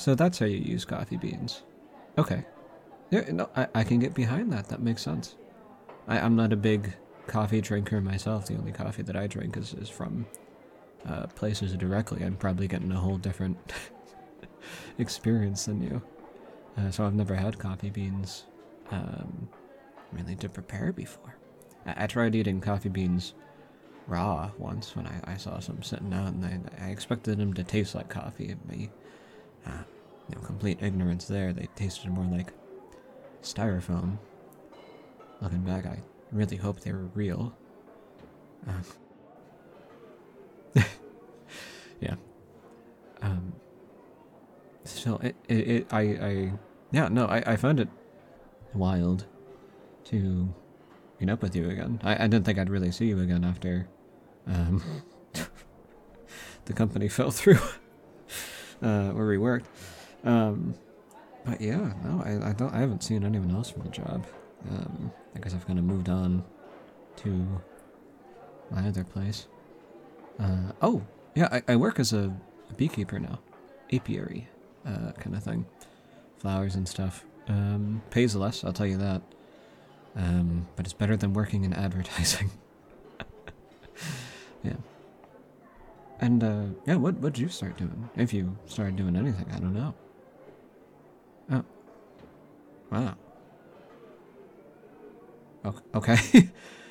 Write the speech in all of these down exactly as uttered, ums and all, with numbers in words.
So that's how you use coffee beans. Okay. Yeah, no, I, I can get behind that. That makes sense. I, I'm not a big coffee drinker myself. The only coffee that I drink is, is from uh, places directly. I'm probably getting a whole different experience than you. Uh, so I've never had coffee beans um, really to prepare before. I, I tried eating coffee beans raw once when I, I saw some sitting out, and I, I expected them to taste like coffee. My uh, you know, complete ignorance there. They tasted more like styrofoam. Looking back, I really hope they were real. Uh, yeah. Um. Still, it, it, it I, I, yeah, no, I, I found it wild to meet up with you again. I, I didn't think I'd really see you again after, um, the company fell through, uh, where we worked. Um, but yeah, no, I, I don't, I haven't seen anyone else from the job. Um, I guess I've kind of moved on to my other place. Uh, oh, yeah, I, I work as a, a beekeeper now. Apiary, uh, kind of thing. Flowers and stuff. Um, pays less, I'll tell you that. Um, but it's better than working in advertising. Yeah. And, uh, yeah, what, what'd you start doing? If you started doing anything, I don't know. Oh. Wow. Okay.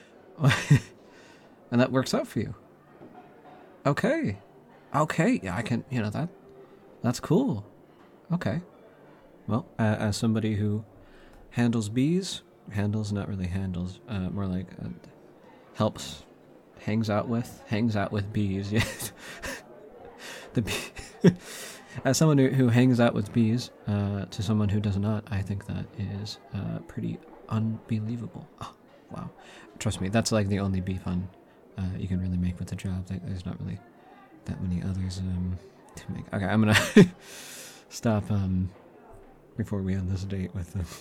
And that works out for you. Okay. Okay, yeah, I can, you know, that, that's cool. Okay. Well, uh, as somebody who handles bees, handles, not really handles, uh, more like uh, helps, hangs out with, hangs out with bees, yeah. The bee, as someone who, who hangs out with bees, uh, to someone who does not, I think that is uh, pretty unbelievable. Oh, wow. Trust me, that's like the only bee fun uh, you can really make with the job. There's not really that many others um, to make. Okay, I'm gonna stop um, before we end this date with them.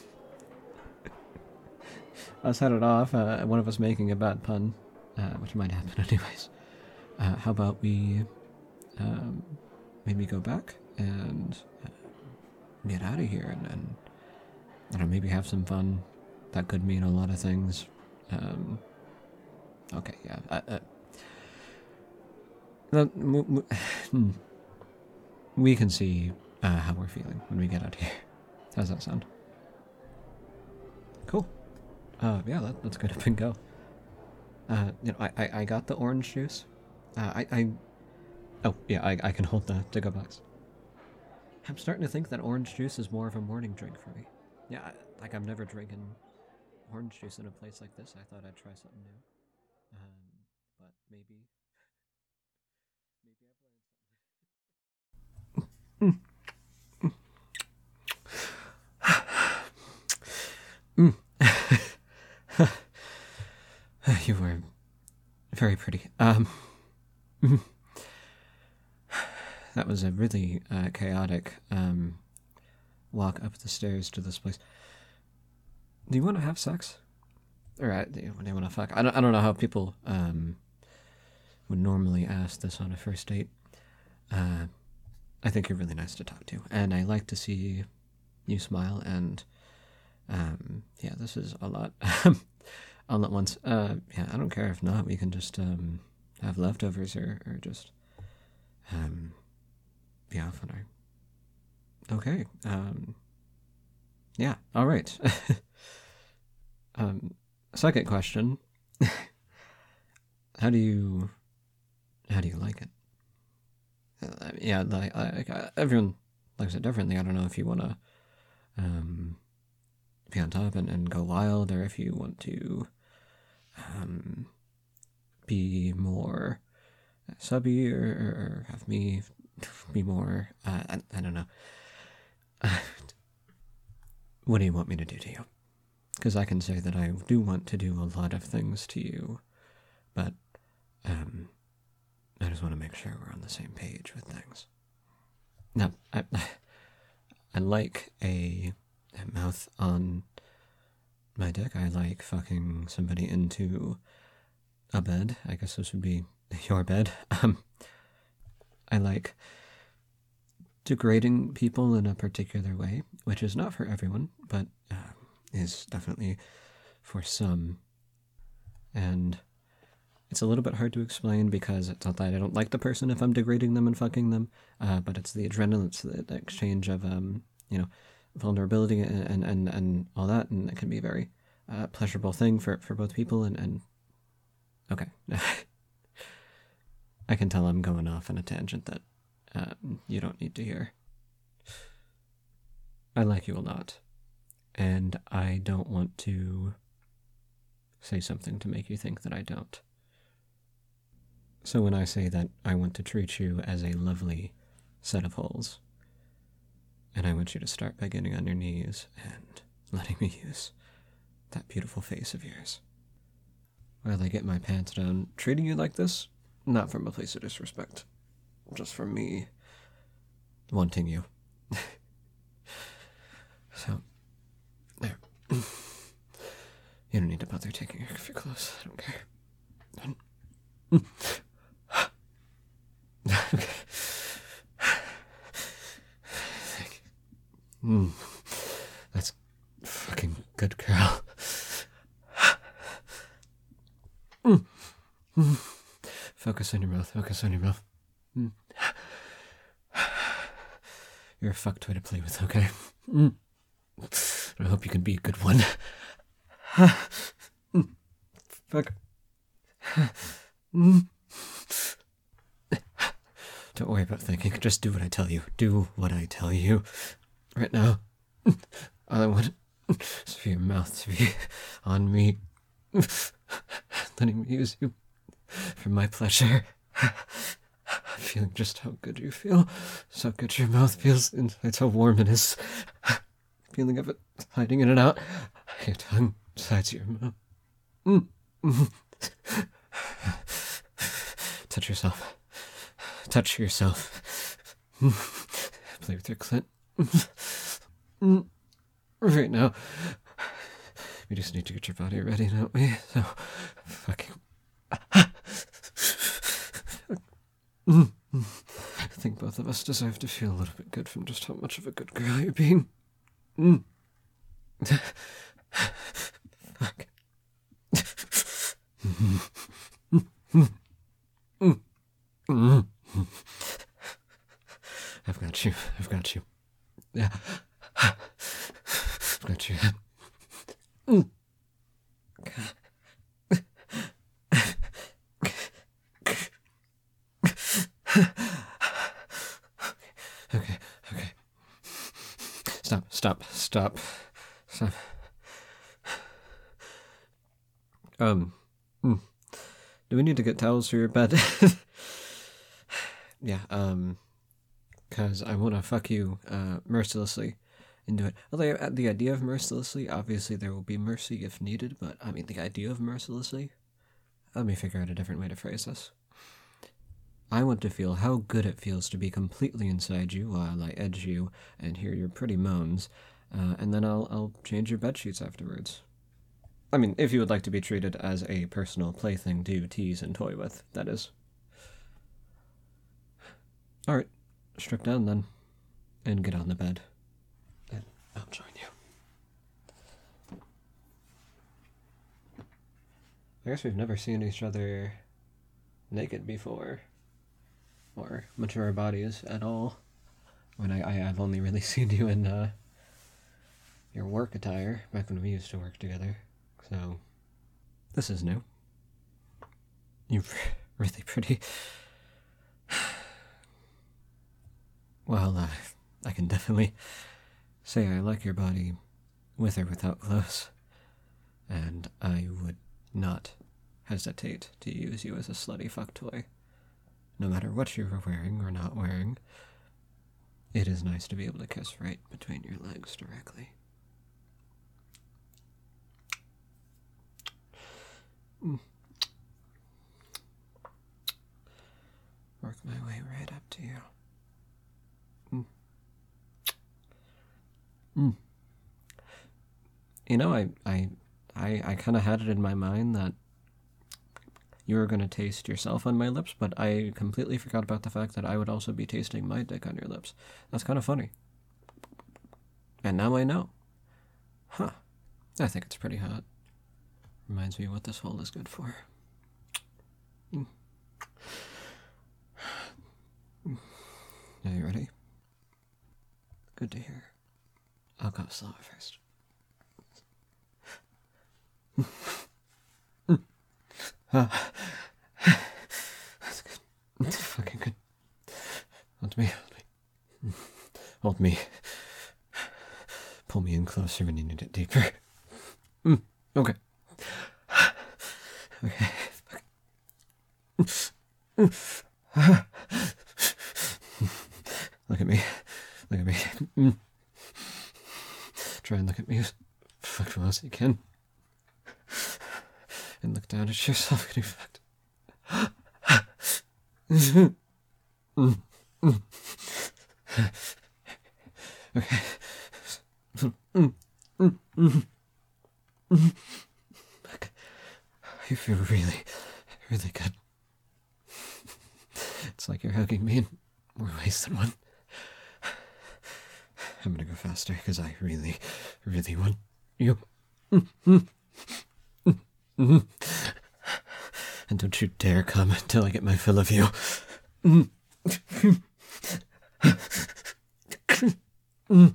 Us headed off, uh, one of us making a bad pun, uh, which might happen anyways. Uh, how about we um, maybe go back and uh, get out of here and, and I don't know, maybe have some fun. That could mean a lot of things. Um, okay, yeah. Uh, uh, the, w- w- we can see uh, how we're feeling when we get out here. How's that sound? Cool. Uh, yeah, let, let's get up and go. Uh, you know, I, I, I got the orange juice. Uh, I, I, oh, yeah, I, I can hold the to-go box. I'm starting to think that orange juice is more of a morning drink for me. Yeah, I, like I'm never drinking orange juice in a place like this. I thought I'd try something new. Um, but maybe, maybe I've learned something. Mm. You were very pretty. Um, that was a really uh, chaotic um, walk up the stairs to this place. Do you want to have sex? Or uh, do you want to fuck? I don't, I don't know how people um, would normally ask this on a first date. Uh, I think you're really nice to talk to, and I like to see you smile, and um, yeah, this is a lot all at once. Uh, yeah, I don't care if not. We can just um, have leftovers or, or just um, be off on our... Okay. Um, yeah, all right. um, second question. How do you... How do you like it? Uh, yeah, like, like uh, everyone likes it differently. I don't know if you want to um, be on top and, and go wild, or if you want to um, be more subby, or, or have me be more. Uh, I, I don't know. What do you want me to do to you? Because I can say that I do want to do a lot of things to you, but um. I just want to make sure we're on the same page with things. Now, I, I like a, a mouth on my dick. I like fucking somebody into a bed. I guess this would be your bed. Um, I like degrading people in a particular way, which is not for everyone, but uh, is definitely for some. And it's a little bit hard to explain because it's not that I don't like the person if I'm degrading them and fucking them, uh, but it's the adrenaline, it's the, the exchange of, um, you know, vulnerability and, and, and, and all that, and it can be a very uh, pleasurable thing for, for both people, and, and okay. I can tell I'm going off on a tangent that uh, you don't need to hear. I like you a lot, and I don't want to say something to make you think that I don't. So when I say that I want to treat you as a lovely set of holes, and I want you to start by getting on your knees and letting me use that beautiful face of yours while I get my pants down, treating you like this, not from a place of disrespect, just from me wanting you. So, there. You don't need to bother taking off your clothes. I don't care. Okay. Mm. That's fucking good, girl. Mm. Mm. Focus on your mouth. Focus on your mouth. Mm. You're a fucktoy to play with, okay? Mm. I hope you can be a good one. Mm. Fuck. Mm. Don't worry about thinking. Just do what I tell you. Do what I tell you. Right now. All I want is for your mouth to be on me. Letting me use you for my pleasure. Feeling just how good you feel. So good your mouth feels inside, how warm it is. Feeling of it sliding in and out. Your tongue slides your mouth. Mm. Mm. Touch yourself. Touch yourself. Mm. Play with your clit. Mm. Right now. We just need to get your body ready, don't we? So, fucking... Mm. I think both of us deserve to feel a little bit good from just how much of a good girl you're being. Mm. Fuck. I've got you. I've got you. Yeah. I've got you. Mm. Okay, okay. Stop, stop, stop, stop. Um, mm. Do we need to get towels for your bed? Yeah, um, because I want to fuck you, uh, mercilessly into it. Although uh, the idea of mercilessly, obviously there will be mercy if needed, but I mean, the idea of mercilessly? Let me figure out a different way to phrase this. I want to feel how good it feels to be completely inside you while I edge you and hear your pretty moans, uh, and then I'll I'll change your bedsheets afterwards. I mean, if you would like to be treated as a personal plaything to tease and toy with, that is. Alright, strip down then, and get on the bed, and I'll join you. I guess we've never seen each other naked before. Or much of our bodies at all. When I, I, I've only really seen you in uh, your work attire back when we used to work together. So, this is new. You're really pretty. Well, uh, I can definitely say I like your body with or without clothes. And I would not hesitate to use you as a slutty fuck toy. No matter what you were wearing or not wearing, it is nice to be able to kiss right between your legs directly. Mm. Work my way right up to you. Mm. Mm. You know, I, I, I, I kind of had it in my mind that you were going to taste yourself on my lips, but I completely forgot about the fact that I would also be tasting my dick on your lips. That's kind of funny. And now I know. Huh. I think it's pretty hot. Reminds me what this hole is good for. Mm. Are you ready? Good to hear. I'll go slower first. Ah. That's good. That's fucking good. Hold me, hold me. Hold me. Pull me in closer when you need it deeper. Mm, okay. Okay. Look at me. Look at me. Mm. Try and look at me as fucking well as you can. And look down at yourself getting fucked. mm. Mm. Okay. Mm. Mm. Mm. Mm. You feel really, really good. It's like you're hugging me in more ways than one. I'm gonna go faster because I really, really want you. Mm. Mm. Mm. And don't you dare come until I get my fill of you. Mm. Mm.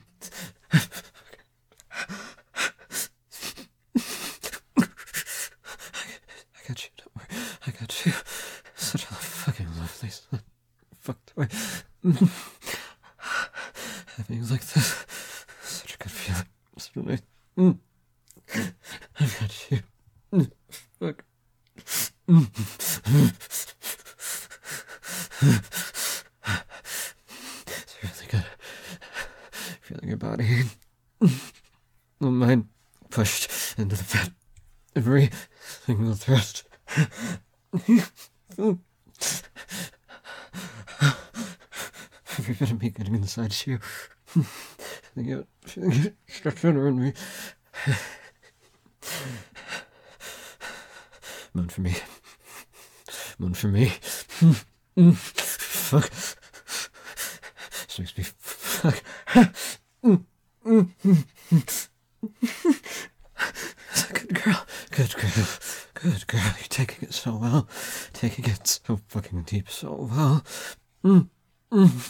I got you, don't worry. I got you. Such a fucking lovely son. Fucked away. Mm. Having like this, such a good feeling. So nice. Mm. I got you. Mm. Fuck. Mm. It's really good. Feeling your body. Well, mine pushed into the bed. Every single thrust. Every bit of me getting inside you. Feeling it, feeling it stretching around me. Moan for me. Moan for me. Fuck. This makes me fuck. Good girl. Good girl. Good girl. You're taking it so well. Taking it so fucking deep so well. Mm. Mm.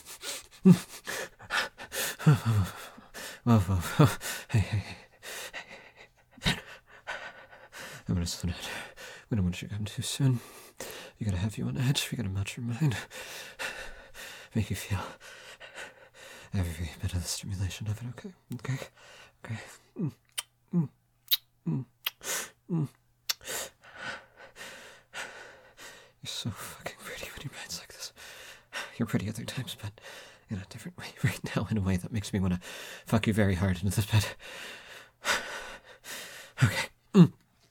Whoa, whoa, whoa. Hey, hey, hey. I'm gonna slow down. We don't want you to come too soon. You gotta have you on edge. We gotta melt your mind. Make you feel every bit of the stimulation of it, okay? Okay? Okay. Mm. Mm. Mm. Mm. You're so fucking pretty when your mind's like this. You're pretty other times, but in a different way right now, in a way that makes me want to fuck you very hard into this bed. Okay. Mm.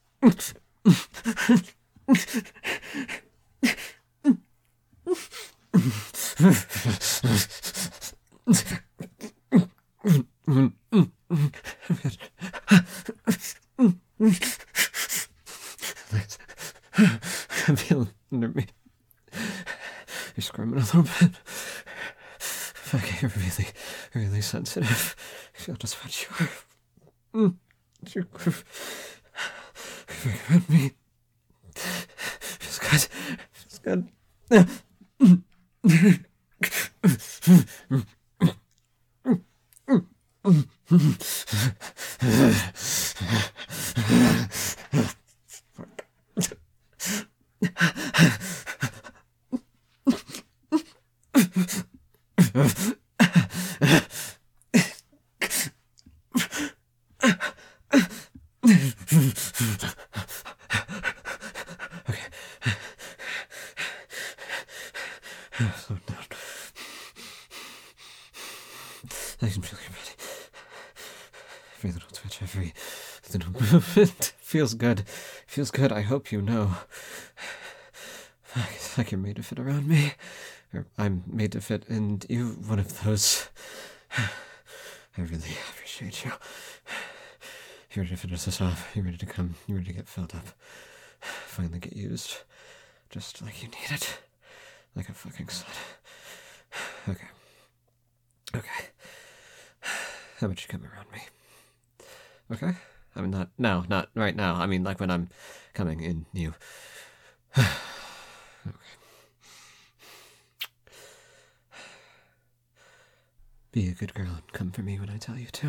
I feel under me. You're squirming a little bit. Okay, you're really, really sensitive. I feel just what you are. Mm. You're very good me. Feels good. Feels good. Okay. Slow down. I can feel your body. Every little twitch, every little movement feels good. Feels good. I hope you know. It's like you're made to fit around me. Or I'm made to fit in you. One of those. I really appreciate you. You're ready to finish this off. You're ready to come. You're ready to get filled up. Finally get used. Just like you need it. Like a fucking slut. Okay. Okay. How about you come around me? Okay? I mean, not now, not right now. I mean, like when I'm coming in you. Okay. Be a good girl and come for me when I tell you to.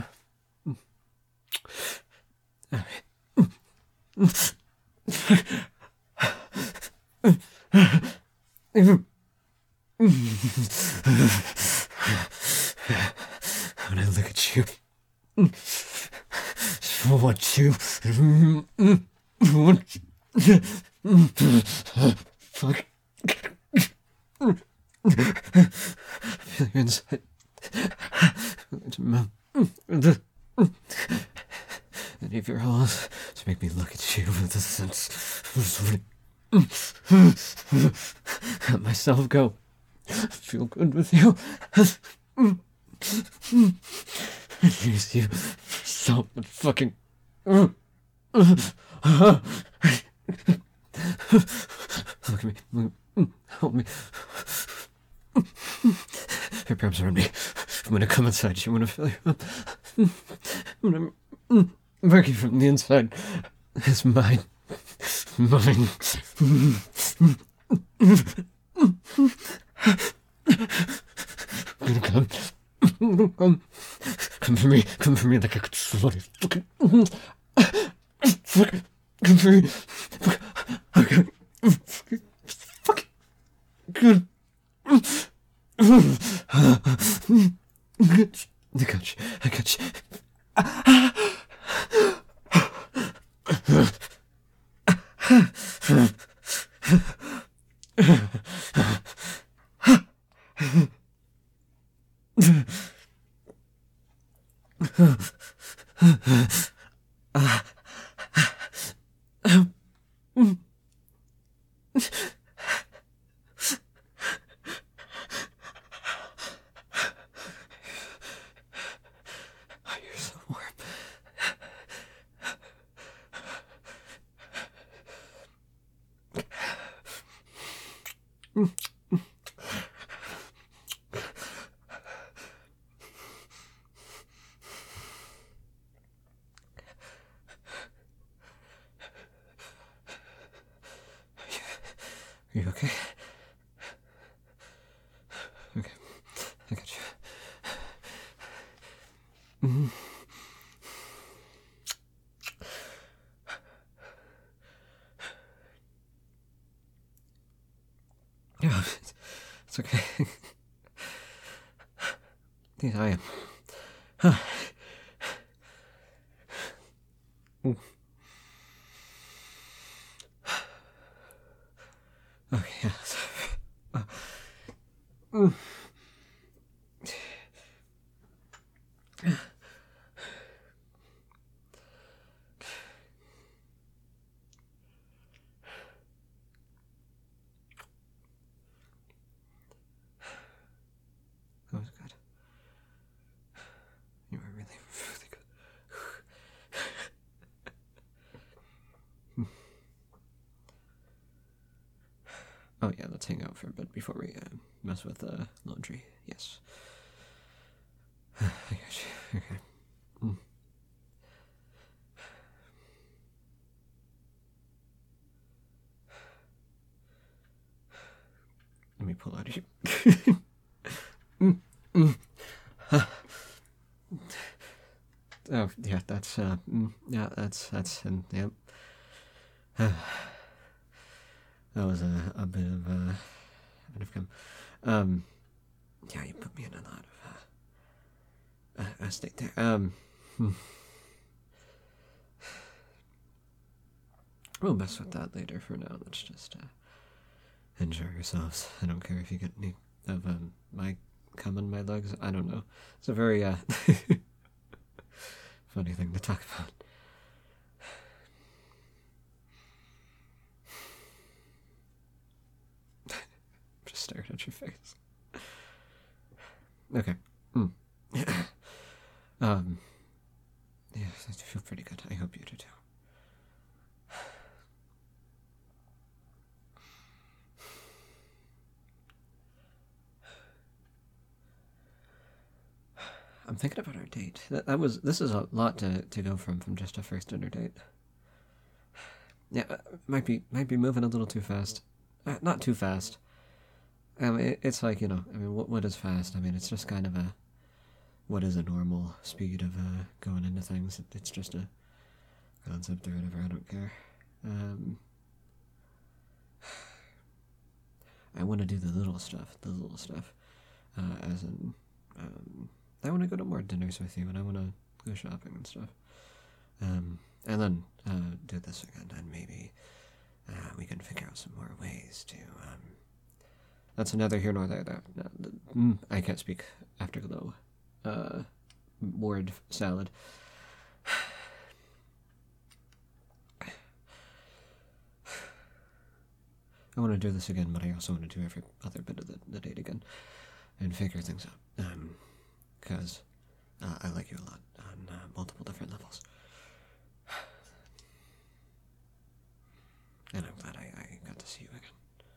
All right. When I look at you, I want you. Fuck. Feel your inside. Any of your holes to make me look at you with a sense of let myself go. Feel good with you. Use you so fucking. Look at me. Help me. Your arms around me. I'm gonna come inside you. I'm gonna fill you up. I'm gonna work you from the inside. It's mine. Mine. I'm gonna come. Come. Come for me. Come for me like I could slaughter. Fucking. Fucking. Come for me. Okay. Fucking. Good. I got you. I got you. Are you okay? Okay. I got you. Mm-hmm. Yeah, it's okay. Yeah, I am. Huh. Mm. Okay, yeah. Uh, mm. That was good. You were really, really good. Oh yeah, let's hang out for a bit before we uh, mess with the uh, laundry. Yes. I got you. Okay. Mm. Let me pull out of you. mm, mm. Huh. Oh yeah, that's uh, mm, yeah, that's that's and yep. Uh, that was a, a bit of uh, a bit of cum. Um, yeah, you put me in a lot of uh, uh, uh state there. Um, hmm. We'll mess with that later. For now, let's just uh, enjoy yourselves. I don't care if you get any of um, my cum in my legs. I don't know. It's a very uh, funny thing to talk about. Just staring at your face. Okay. Mm. um. Yeah, I feel pretty good. I hope you do too. I'm thinking about our date. That, that was. This is a lot to, to go from from just a first dinner date. Yeah, uh, might be might be moving a little too fast. Uh, not too fast. I mean, it, it's like, you know. I mean, what what is fast? I mean, it's just kind of a. What is a normal speed of uh, going into things? It, it's just a concept or whatever. I don't care. Um, I want to do the little stuff. The little stuff. Uh, as in, um, I want to go to more dinners with you, and I want to go shopping and stuff. Um, and then uh, do this again, and maybe uh, we can figure out some more ways to. Um, that's another here nor there. There, no, the, mm, I can't speak afterglow. Uh, word salad. I want to do this again, but I also want to do every other bit of the, the date again and figure things out. Um, because uh, I like you a lot on uh, multiple different levels. And I'm glad I, I got to see you again.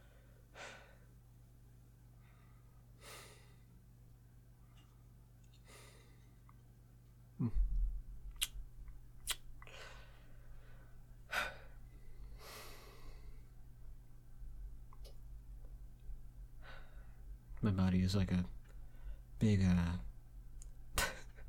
My body is like a big, uh,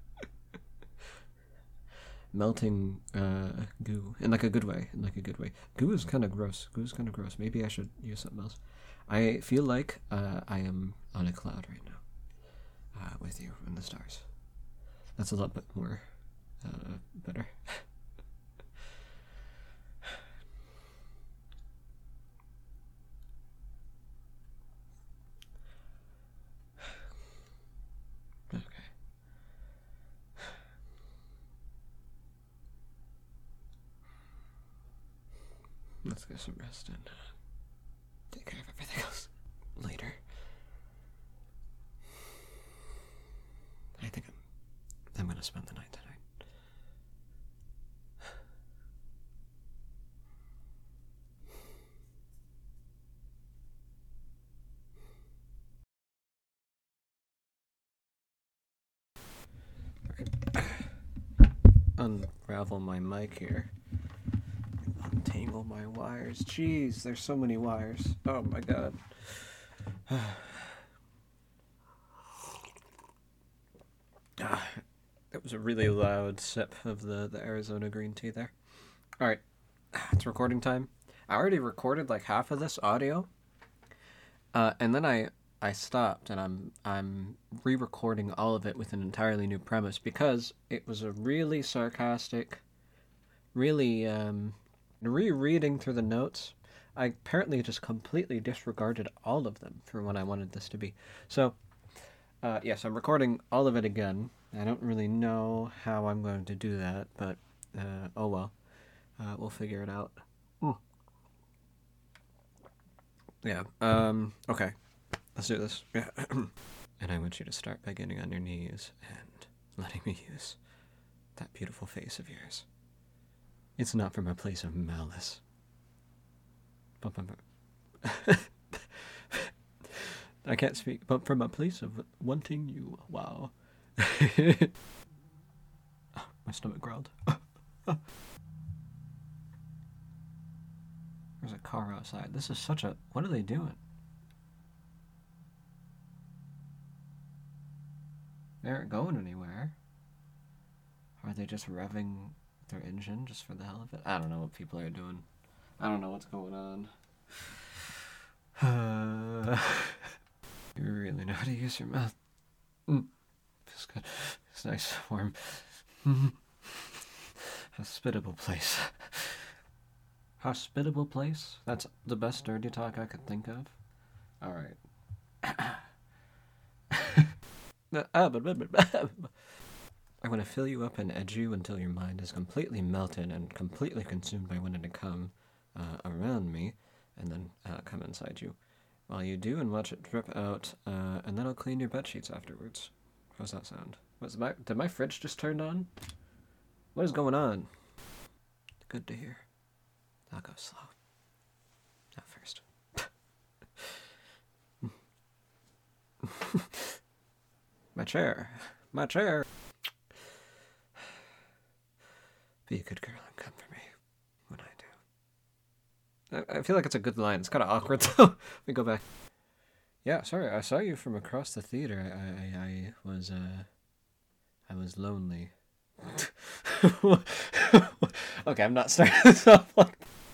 melting, uh, goo. In like a good way. In like a good way. Goo is kind of gross. Goo is kind of gross. Maybe I should use something else. I feel like, uh, I am on a cloud right now. Uh, with you in the stars. That's a lot bit more, uh, better. Okay. Let's get some rest and uh, take care of everything else later. I think I'm, I'm gonna spend the night tonight. Unravel my mic here. Untangle my wires. Jeez, there's so many wires. Oh my god. That was a really loud sip of the, the Arizona green tea there. Alright, it's recording time. I already recorded like half of this audio. Uh, and then I I stopped and I'm I'm re-recording all of it with an entirely new premise because it was a really sarcastic, really um, rereading through the notes. I apparently just completely disregarded all of them for what I wanted this to be. So, uh, yes, I'm recording all of it again. I don't really know how I'm going to do that, but uh, oh well, uh, we'll figure it out. Mm. Yeah. Um. Okay. Let's do this. Yeah. And I want you to start by getting on your knees and letting me use that beautiful face of yours. It's not from a place of malice. But from a... I can't speak, but from a place of wanting you. Wow. Oh, my stomach growled. There's a car outside. This is such a... What are they doing? They aren't going anywhere. Are they just revving their engine just for the hell of it? I don't know what people are doing. I don't know what's going on. Uh, you really know how to use your mouth. Mm. Feels good. It's nice, warm. Hospitable place. Hospitable place? That's the best dirty talk I could think of. Alright. I want to fill you up and edge you until your mind is completely melted and completely consumed by wanting to come uh, around me, and then uh, come inside you. While you do and watch it drip out, uh, and then I'll clean your bed sheets afterwards. How's that sound? Was my did my fridge just turn on? What is going on? Good to hear. I'll go slow. Not first. My chair. My chair. Be a good girl and come for me when I do. I, I feel like it's a good line. It's kind of awkward, though. Let me go back. Yeah, sorry, I saw you from across the theater. I, I, I was, uh, I was lonely. Okay, I'm not starting this off like